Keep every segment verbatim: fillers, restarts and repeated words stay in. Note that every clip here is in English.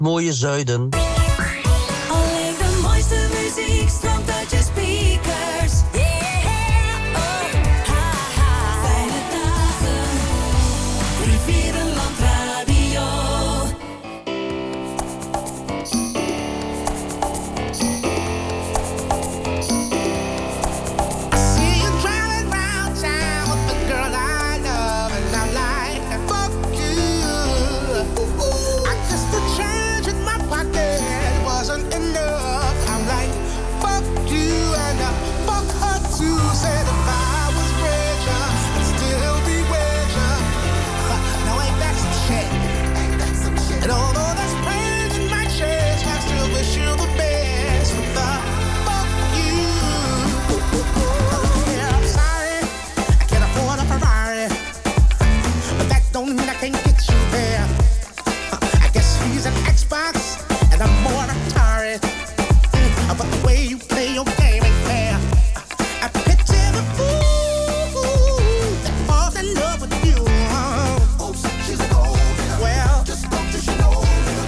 mooie zuiden. Alleen de mooiste muziek stroomt uit je speakers. Yeah, oh, ha, ha. Fijne dagen, Rivierenland Radio. See you driving round town with the girl I love, and I'm like, fuck you. I guess the change in my pocket wasn't enough. I'm like, fuck you, and uh, fuck her too. Said if I was richer, I'd still be richer. Now ain't that some shit? And although there's pain in my chest, I still wish you the best. But the fuck you. Yeah, I'm sorry, I can't afford a Ferrari, but that don't mean I can't get you there. I guess he's an Xbox and I'm more Atari. Mm, but the way you play your game ain't fair. I picture the fool that falls in love with you. Oh, she's a gold digger. Well, just spoke to she know.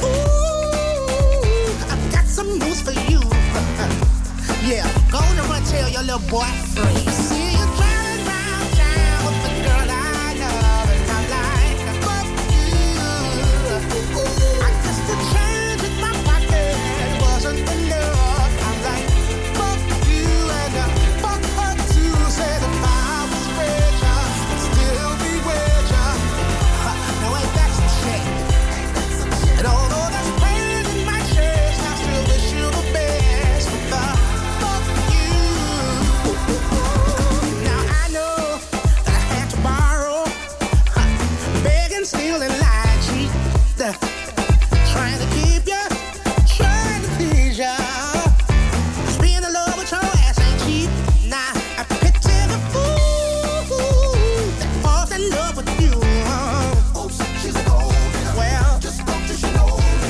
Ooh, I've got some news for you. Yeah, go on and run tell your little boy free. See you driving round town with the girl I love, and I'm like, fuck you. I guess the change in my pocket wasn't enough. I'm like, fuck you, and uh, fuck her too. Said if I was richer, I'd still be richer. Now ain't that some shit? And although there's pain in my chest, I still wish you the best. But the fuck you. Now I know that I had to borrow, beg and steal and lie, cheat, uh, trying to keep you, trying to please ya. 'Cause being in love with your ass ain't cheap. Nah, I picture the fool that falls in love with you. Oh, she's a gold digger. Well, just spoke to she know.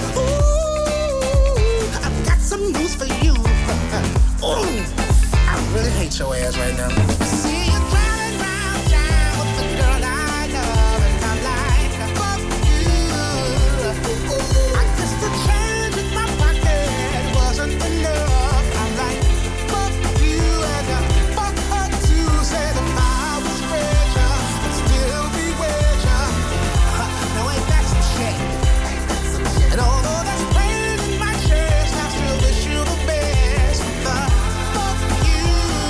Ooh, I've got some news for you. Ooh, I really hate your ass right now. See you driving round town with the girl I love, and I'm like, fuck you. I guess the change in my pocket wasn't enough. I'm like, fuck you, and uh, fuck her too. Said if I was richer, I'd still be richer. Now ain't that some shit? And although there's pain in my chest, I still wish you the best. But the fuck you.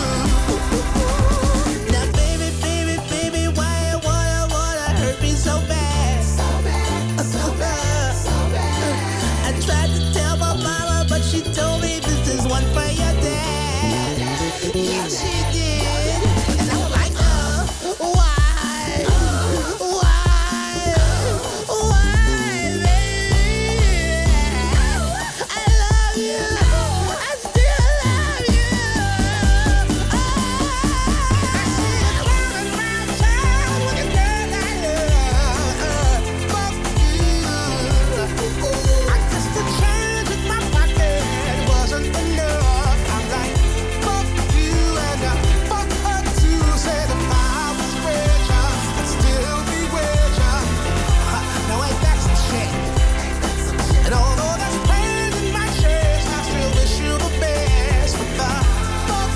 Now baby, baby, baby, why you wanna, wanna hurt me so bad? So bad, so bad, so bad. I tried to tell my mama, but she told me this is one for your dad. Yeah, she did. And I'm like, uh, why? Why? Why, baby? I love you. I still love you. Oh, I see you driving round town with a girl I love. Fuck you. I guess the change in my pocket wasn't enough. I'm like, fuck you, and uh, fuck her too. Said if I was richer, I'd still be richer. Now ain't that some shit? And although there's pain in my chest, I still wish you the best. But the fuck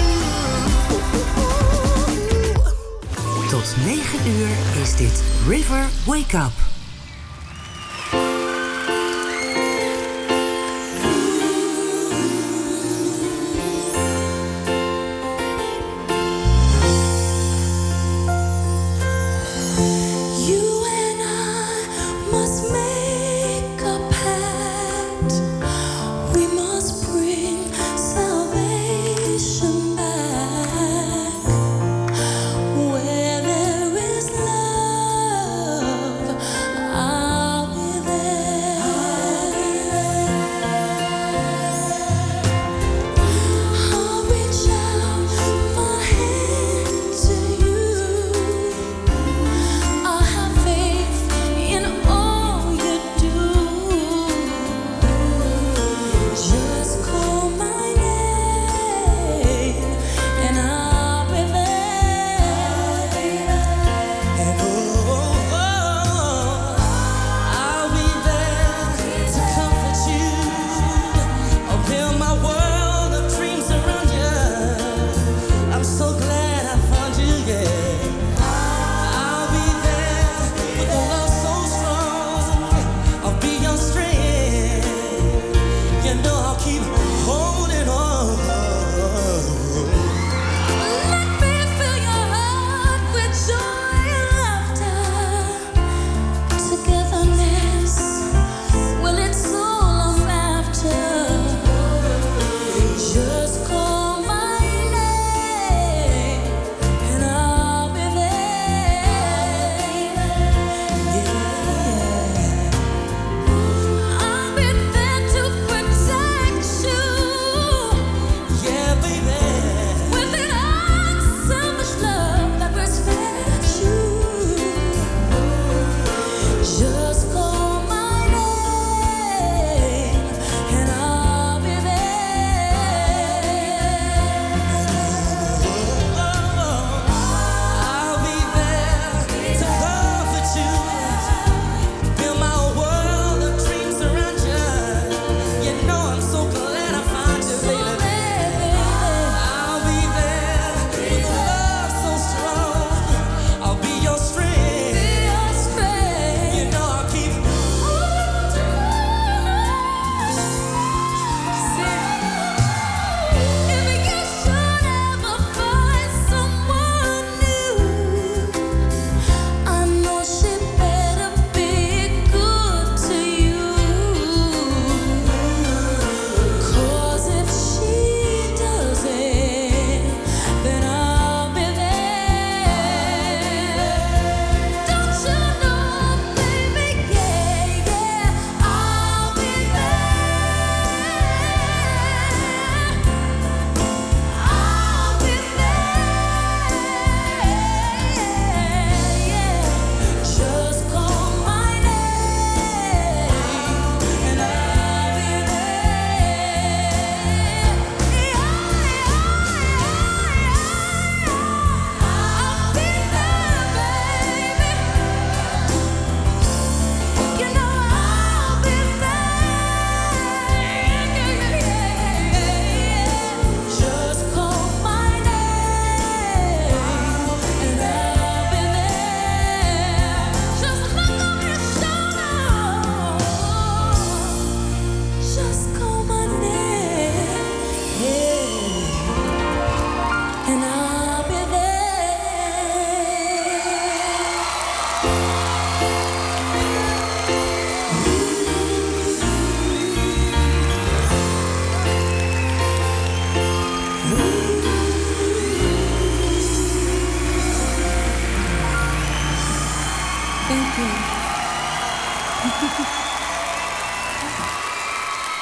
you. Tot negen uur is dit River Wake Up. You and I must make a pact. We must bring salvation back. Where there is love,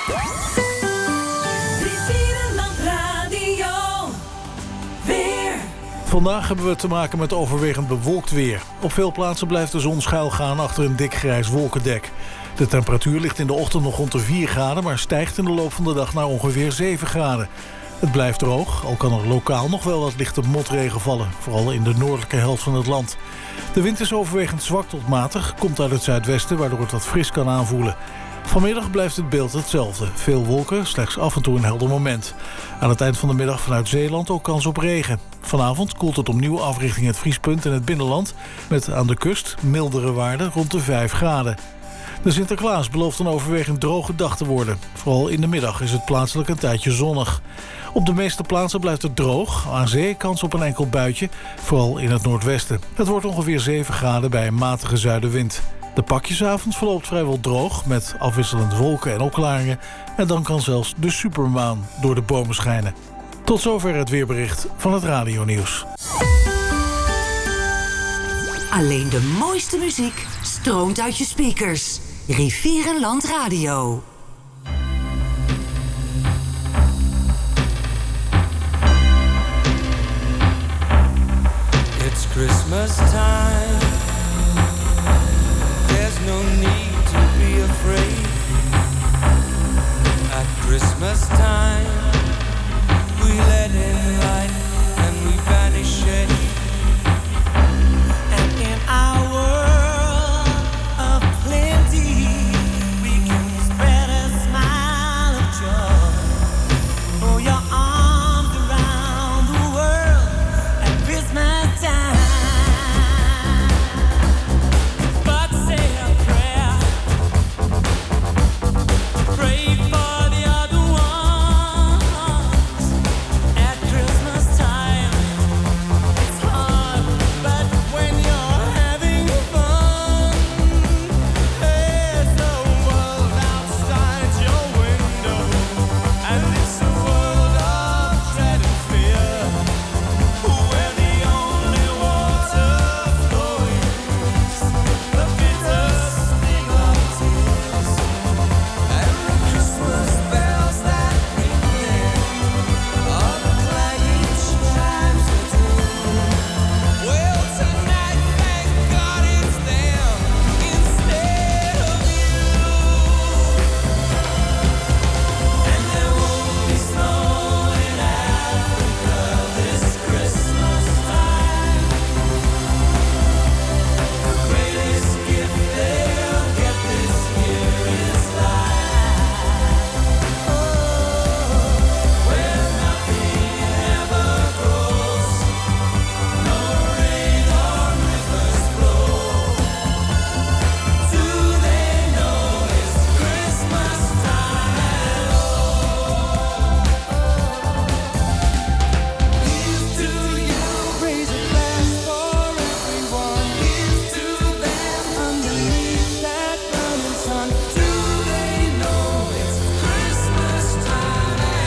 Rivierenland Radio. Weer. Vandaag hebben we te maken met overwegend bewolkt weer. Op veel plaatsen blijft de zon schuilgaan achter een dik grijs wolkendek. De temperatuur ligt in de ochtend nog rond de vier graden... maar stijgt in de loop van de dag naar ongeveer zeven graden. Het blijft droog, al kan er lokaal nog wel wat lichte motregen vallen. Vooral in de noordelijke helft van het land. De wind is overwegend zwak tot matig, komt uit het zuidwesten... waardoor het wat fris kan aanvoelen. Vanmiddag blijft het beeld hetzelfde. Veel wolken, slechts af en toe een helder moment. Aan het eind van de middag vanuit Zeeland ook kans op regen. Vanavond koelt het opnieuw af richting het vriespunt in het binnenland... met aan de kust mildere waarden rond de vijf graden. De Sinterklaas belooft een overwegend droge dag te worden. Vooral in de middag is het plaatselijk een tijdje zonnig. Op de meeste plaatsen blijft het droog. Aan zee kans op een enkel buitje, vooral in het noordwesten. Het wordt ongeveer zeven graden bij een matige zuidenwind. De pakjesavond verloopt vrijwel droog, met afwisselend wolken en opklaringen. En dan kan zelfs de supermaan door de bomen schijnen. Tot zover het weerbericht van het radionieuws. Alleen de mooiste muziek stroomt uit je speakers. Rivierenland Radio. It's Christmas time. There's no need to be afraid. At Christmas time, we let in light and we banish shade. And in our world of plenty, we can spread a smile of joy. Throw your arms around the world at Christmas time. But say a prayer, pray for the other ones. At Christmas time, it's hard, but when you're having fun, there's a world outside your window, and it's a world of dread and fear, where the only water flowing is the bitter sting of tears. And the Christmas bells that ring there are the clanging chimes of doom. Well, tonight, thank God it's them instead of you. And there won't be snow in Africa this Christmas time. The greatest gift they'll get this year is life. Oh, where nothing ever grows, no rain or rivers flow. Do they know it's Christmas time at all? Here's to you, raise a glass for everyone. Here's to them underneath that burning sun. Do they know it's Christmas time at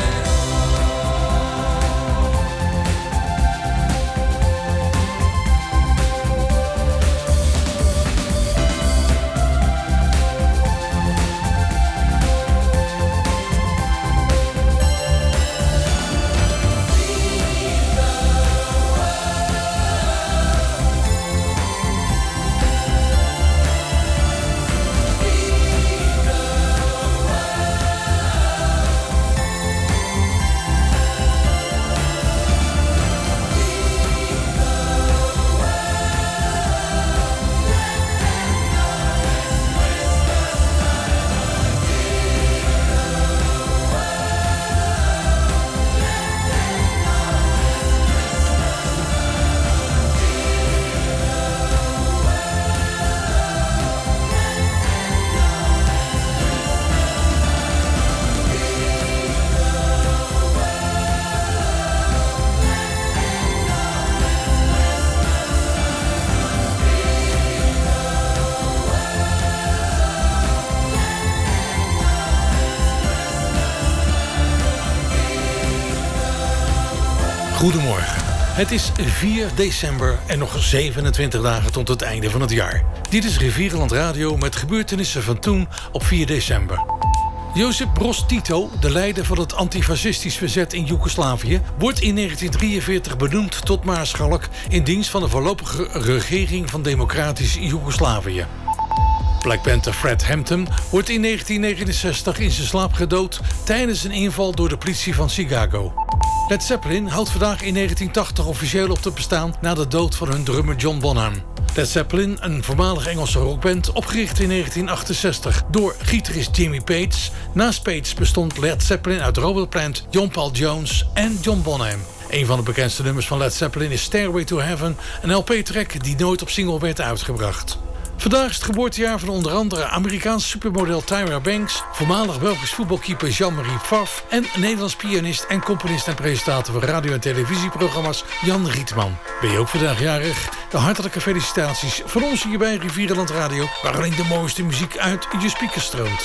Goedemorgen. Het is vier december en nog zevenentwintig dagen tot het einde van het jaar. Dit is Rivierenland Radio met gebeurtenissen van toen op vier december. Josip Broz Tito, de leider van het antifascistisch verzet in Joegoslavië, wordt in negentien drieënveertig benoemd tot maarschalk in dienst van de voorlopige regering van Democratisch Joegoslavië. Black Panther Fred Hampton wordt in negentien negenenzestig in zijn slaap gedood tijdens een inval door de politie van Chicago. Led Zeppelin houdt vandaag in negentien tachtig officieel op te bestaan na de dood van hun drummer John Bonham. Led Zeppelin, een voormalig Engelse rockband, opgericht in negentien achtenzestig door gitarist Jimmy Page. Naast Page bestond Led Zeppelin uit Robert Plant, John Paul Jones en John Bonham. Een van de bekendste nummers van Led Zeppelin is Stairway to Heaven, een L P-track die nooit op single werd uitgebracht. Vandaag is het geboortejaar van onder andere Amerikaans supermodel Tyra Banks, voormalig Belgisch voetbalkeeper Jean-Marie Pfaff en Nederlands pianist en componist en presentator van radio- en televisieprogramma's Jan Rietman. Ben je ook vandaag jarig? De hartelijke felicitaties van ons hier bij Rivierenland Radio, waar alleen de mooiste muziek uit je speakers stroomt.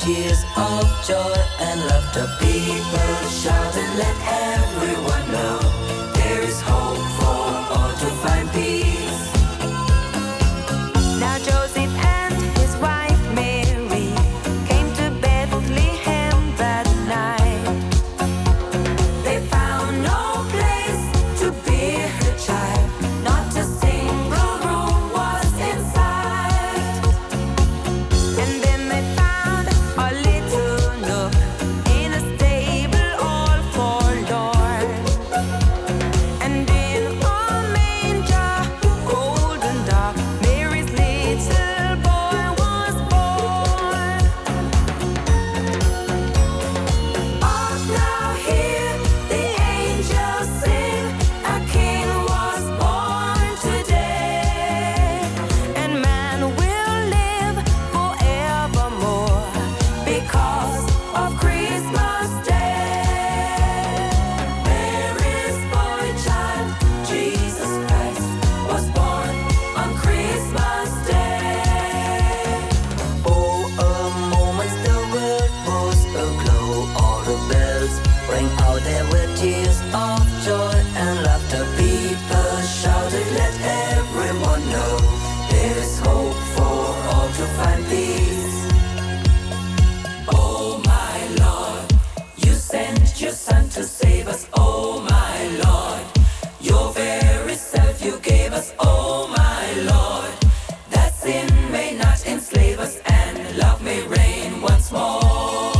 tears of joy and laughter. People shout and let everyone know there is hope for all to find peace. Now Joseph and his wife Mary came to Bethlehem that night. They found no place to bear her child, not a single room was inside. And then they found a little nook in a stable all forlorn. And in a manger, cold and dark, Mary's little boy was born. Hark now, hear the angels sing, a king was born today, and man will live forevermore because of Christmas Day. Mary's boy child, Jesus Christ, was born on Christmas Day. Oh, a moment the world was aglow. All the bells rang out, there were tears of joy and laughter. People shouted, let everyone know there is hope for all to find peace. Oh my Lord, you sent your son to save us. Oh my Lord, your very self you gave us. Oh my Lord, that sin may not enslave us and love may reign once more.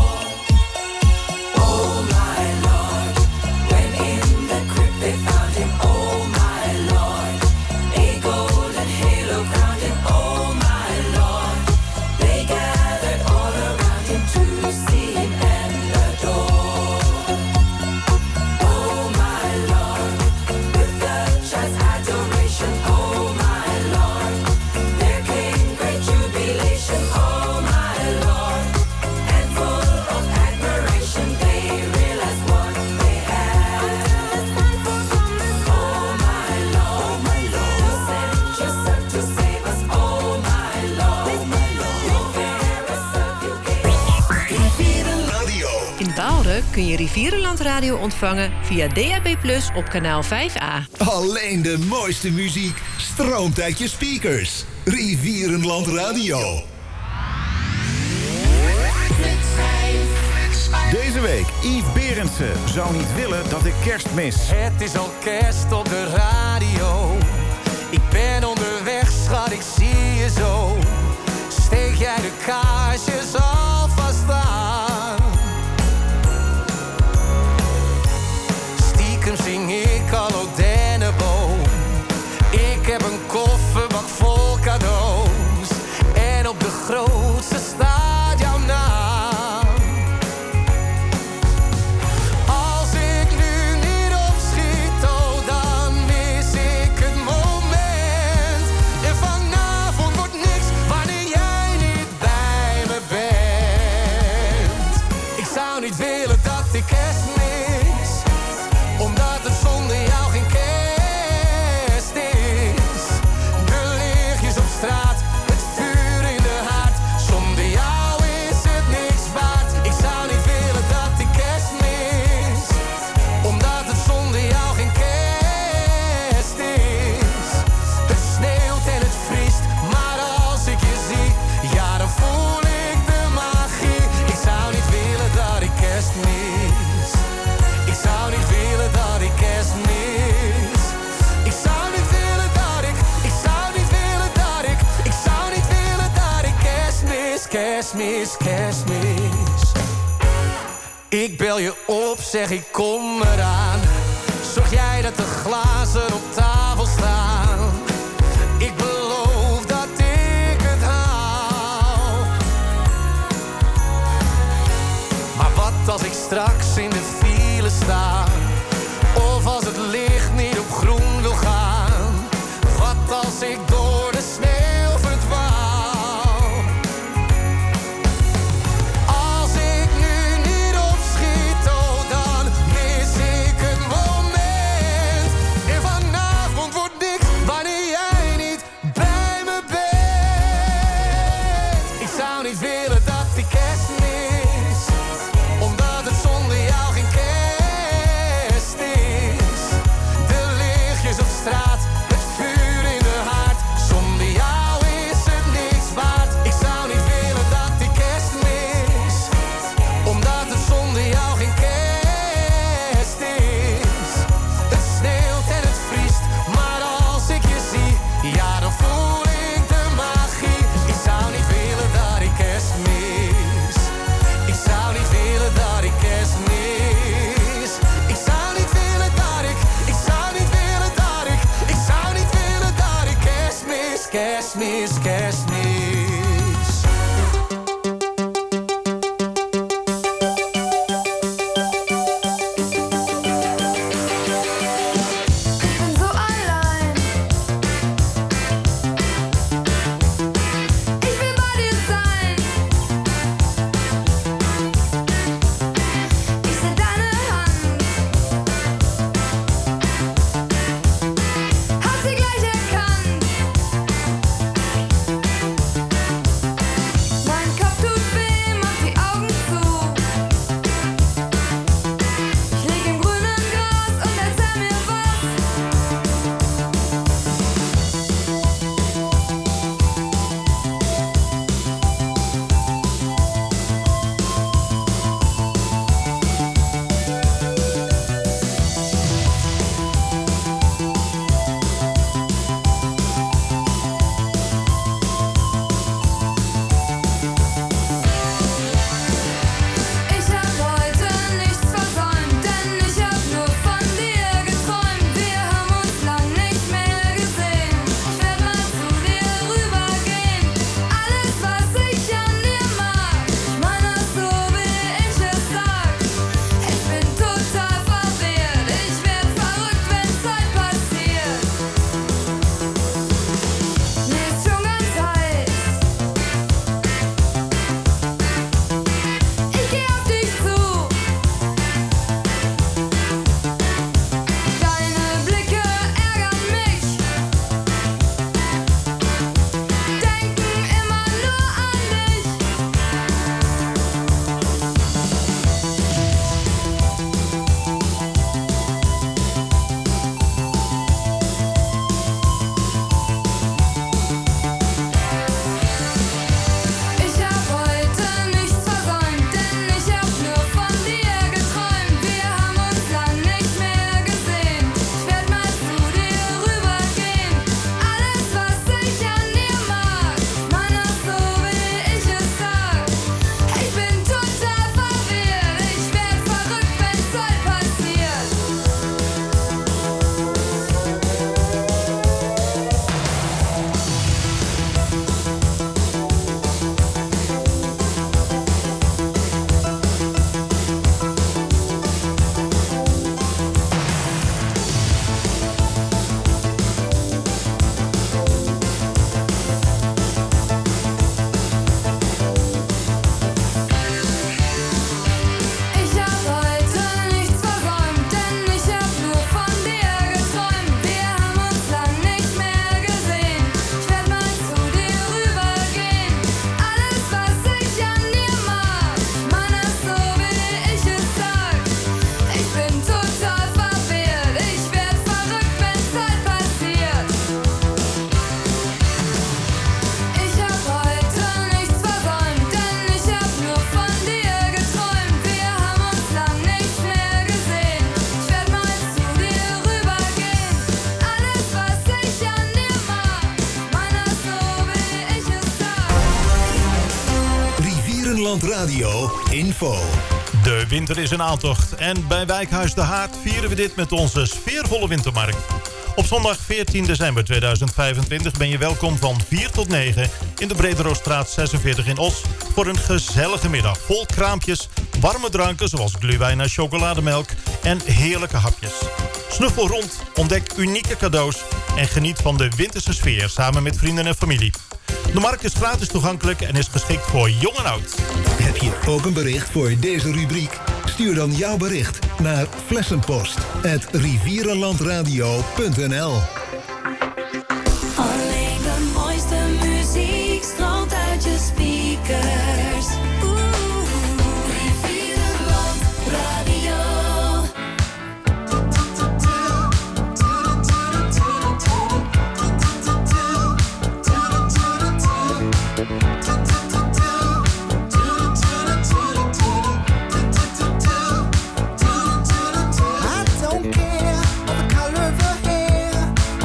Oh my Lord, when in the crypt they found him. Oh my Lord, a golden halo crowned him. Oh my Lord, they gathered all around him to see him and adore. Oh my Lord, with the child's adoration. Oh my Lord, there came great jubilation. Oh my Lord, and full of admiration they realized what they had. Oh my Lord, you sent your son to save us. Oh my Lord, your very self you gave. Radio. In Baalde kun je Rivierenland Radio ontvangen via D A B plus, op kanaal vijf A. Alleen de mooiste muziek stroomt uit je speakers. Rivierenland Radio. Deze week Yves Berendsen zou niet willen dat ik kerst mis. Het is al kerst op de radio. Ik ben onderweg, schat, ik zie je zo. Steek jij de kaarsjes alvast aan? Stiekem zing ik al O Denneboom. Ik heb een kofferbak vol cadeaus. En op de grootste staat jouw naam. Als ik nu niet opschiet, oh, dan mis ik het moment. En vanavond wordt niks wanneer jij niet bij me bent. Ik zou niet willen dat ik kerst mis, omdat het zonder jou geen kerst is. De lichtjes op straat, het vuur in de haard. Zonder jou is het niks waard. Ik zou niet willen dat ik kerst mis, omdat het zonder jou geen kerst is. Het sneeuwt en het vriest, maar als ik je zie, ja, dan voel ik de magie. Ik zou niet willen dat ik kerst mis. Ik zou niet willen dat ik kerst mis. Ik zou niet willen dat ik, ik zou niet willen dat ik, ik zou niet willen dat ik kerst mis, kerst mis, kerst mis. Ik bel je op, zeg ik kom eraan. Zorg jij dat de glazen op tafel staan. Ik beloof dat ik het haal. Maar wat als ik straks in de file sta? Of als het licht niet op groen wil gaan? Wat als ik door de sneeuw verdwaal? Als ik nu niet opschiet, oh, dan mis ik het moment. En vanavond wordt niks wanneer jij niet bij me bent. Ik zou niet willen dat ik kerst mis, Kerstmis, Kerstmis. Radio Info. De winter is in aantocht en bij Wijkhuis de Haard vieren we dit met onze sfeervolle wintermarkt. Op zondag veertien december tweeduizend vijfentwintig ben je welkom van vier tot negen in de Brederostraat zesenveertig in Os voor een gezellige middag vol kraampjes, warme dranken zoals glühwein en chocolademelk en heerlijke hapjes. Snuffel rond, ontdek unieke cadeaus en geniet van de winterse sfeer samen met vrienden en familie. De markt is gratis toegankelijk en is geschikt voor jong en oud. Heb je ook een bericht voor deze rubriek? Stuur dan jouw bericht naar flessenpost at rivierenlandradio punt n l. Alleen de mooiste muziek stroomt uit je speakers. Oeh, Rivierenland Radio. I don't care for the color of your hair.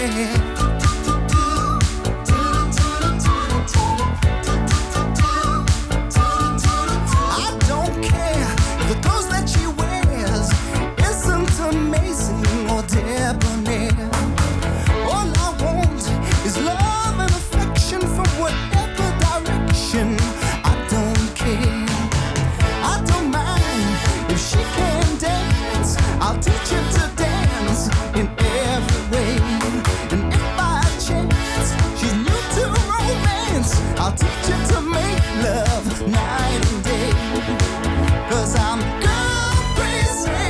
I don't care if the clothes that she wears isn't amazing or debonair. All I want is love and affection from whatever direction. I don't care. I don't mind if she can dance. I'll teach her to dance in every way. And if by chance she's new to romance, I'll teach her to make love night and day. 'Cause I'm girl crazy.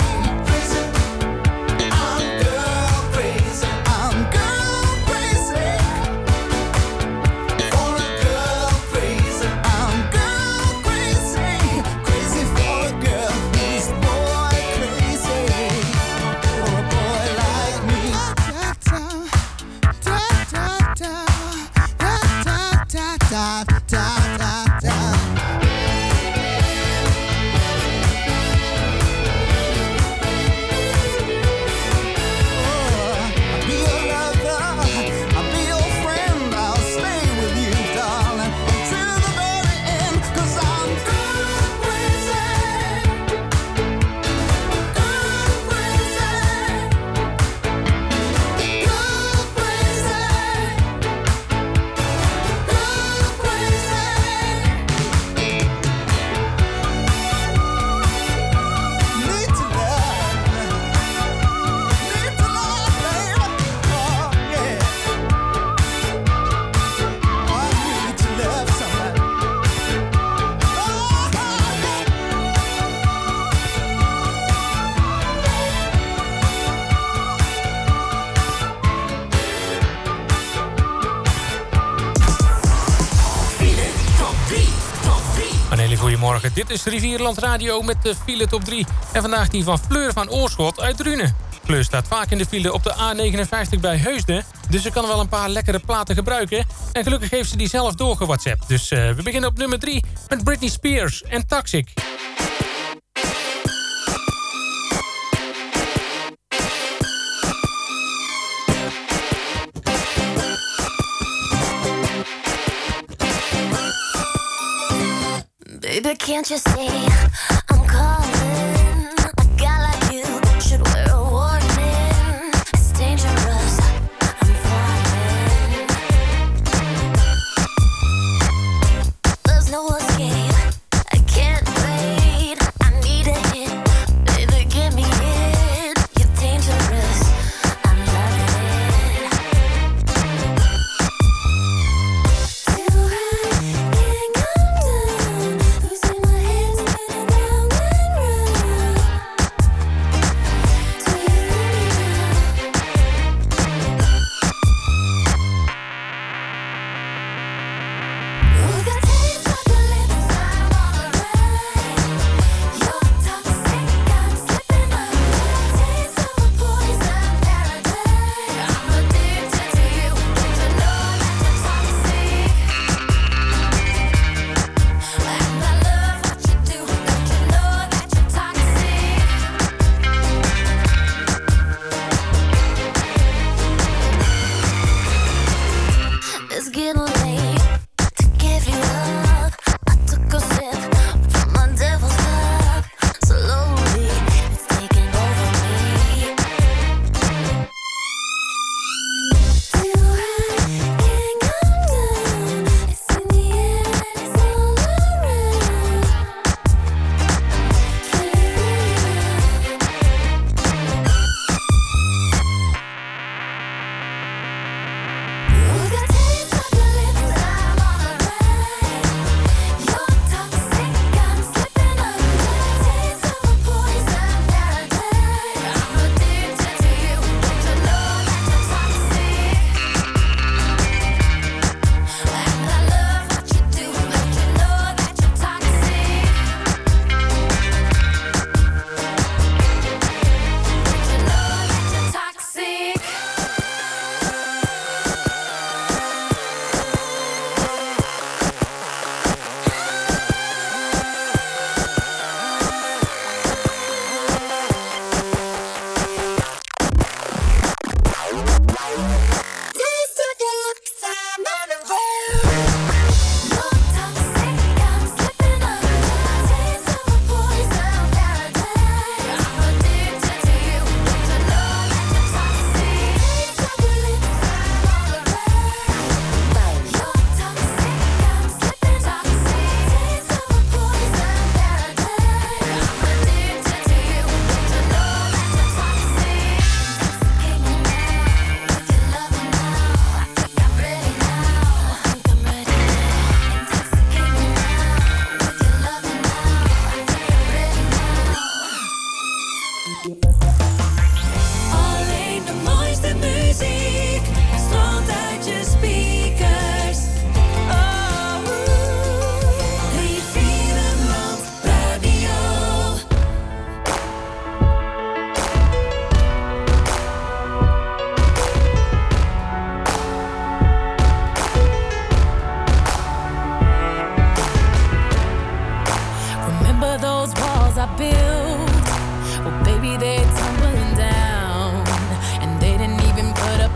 I'm girl crazy. I'm girl crazy. For a girl crazy. I'm girl crazy. Crazy for a girl who's boy crazy. For a boy like me. Da da da da da da da da da da da. I'll be your lover, I'll be your friend, I'll stay with you, darling, until the very end. 'Cause I'm girl crazy, girl crazy, girl crazy, girl crazy. Need to love, need to love, baby. Oh yeah. Oh, I need to love somebody. Oh, Een hele goede morgen. Dit is Rivierland Radio met de file top drie. En vandaag die van Fleur van Oorschot uit Drunen. Fleur staat vaak in de file op de A negenenvijftig bij Heusden. Dus ze kan wel een paar lekkere platen gebruiken. En gelukkig heeft ze die zelf doorgewhatsappt. Dus uh, we beginnen op nummer drie met Britney Spears en Toxic. Baby, can't you see I'm calling? A guy like you should wear a warning. It's dangerous, I'm falling. There's no escape, I can't wait. I need a hit, baby, give me it. You're dangerous, I'm loving it. Too high, can't come down. Losing my head, spinning round.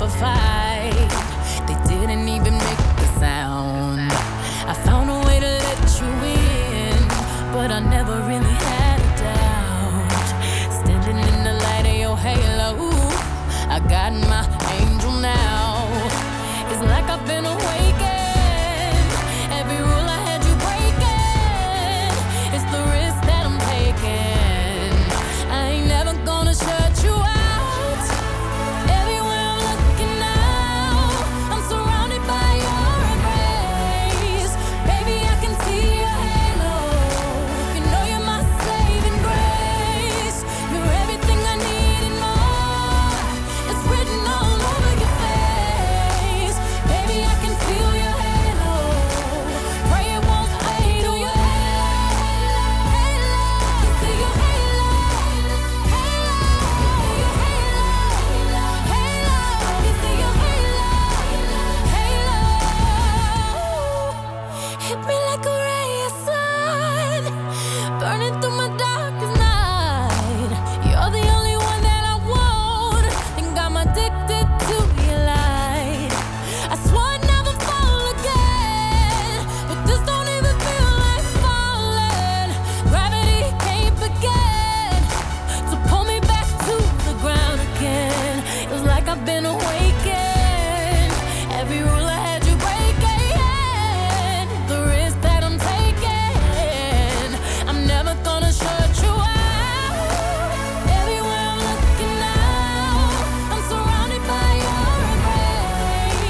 a fight.